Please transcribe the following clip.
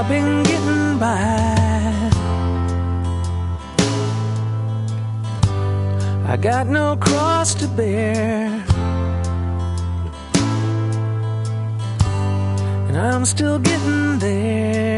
I've been getting by. I got no cross to bear, and I'm still getting there.